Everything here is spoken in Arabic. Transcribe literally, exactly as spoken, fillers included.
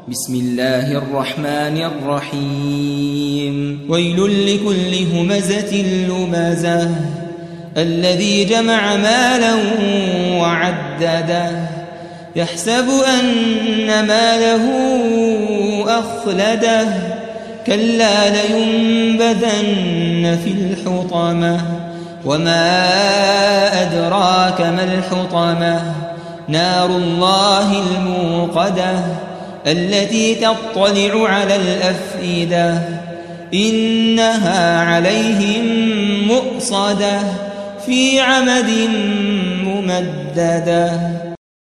بسم الله الرحمن الرحيم ويل لكل همزة لمزة الذي جمع مالا وعدده يحسب أن ماله أخلده كلا لينبذن في الحطمة وما أدراك ما الحطمة نار الله الموقدة التي تطلع على الأفئدة إنها عليهم مؤصدة في عمد ممددة.